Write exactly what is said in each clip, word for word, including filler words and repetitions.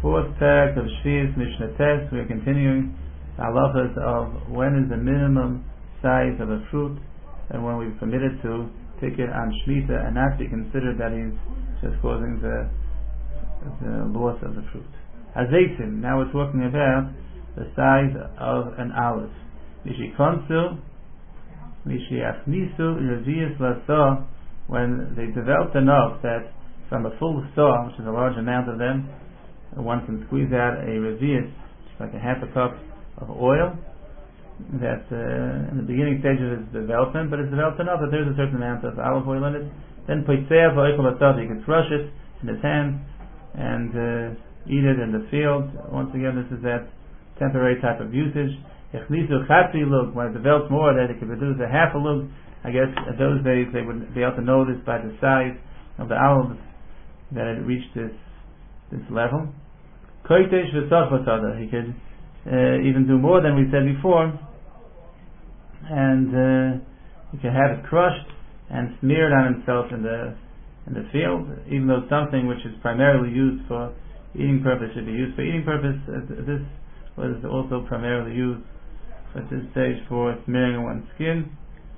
fourth parak of Shvius Mishnah Tes. We are continuing the halachas of when is the minimum size of a fruit and when we've permitted to pick it on Shemitah and not be considered that he's just causing the, the loss of the fruit. Hazeitim, now we're talking about the size of an olive. Mishikonsu, Mishiachnisu, Revius Lasa, when they developed enough that from a full saw, which is a large amount of them, one can squeeze out a revius, like a half a cup of oil, that uh, in the beginning stage of its development, but it's developed enough that there's a certain amount of olive oil in it. Then poitzea v'oichel b'tzav, you can crush it in his hand and uh, eat it in the field. Once again, this is that temporary type of usage. Echnisu chatzi lug, when it develops more, that it could produce a half a lug. I guess at those days they would be able to know this by the size of the olives that it reached this this level. Koitesh v'sach v'tzada, he could uh, even do more than we said before, and uh, he could have it crushed and smeared on himself in the in the field, even though something which is primarily used for eating purpose should be used for eating purpose. Uh, this was also primarily used at this stage for smearing one's skin.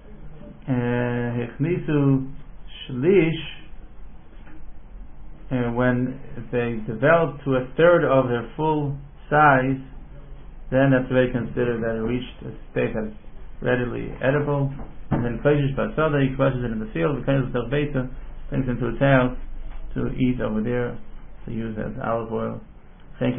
Hechnisu shlish, Uh, when they develop to a third of their full size, then that's very considered that it reached a state that's readily edible. And then Kodesh Basada, he crushes it in the field, brings it into his house to eat over there, to use as olive oil. In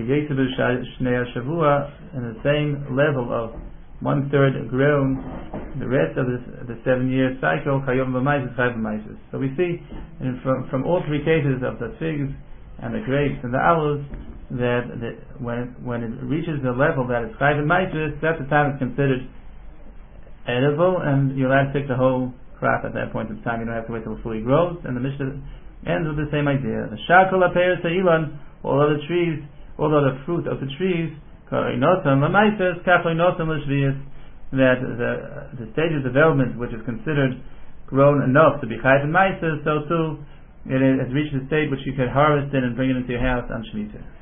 the same level of one third grown, the rest of this, the seven year cycle, so we see and from, from all three cases of the figs and the grapes and the olives that the, when when it reaches the level that it's chayv and maisus, that's the time it's considered edible, and you're allowed to pick the whole crop at that point in time. You don't have to wait till it fully grows. And the Mishnah ends with the same idea. The shakol apeir seilan, all other trees, all other fruit of the trees, that the the stage of development which is considered grown enough to be chayv and maises, so too it has reached the state which you can harvest it and bring it into your house on Shemitah.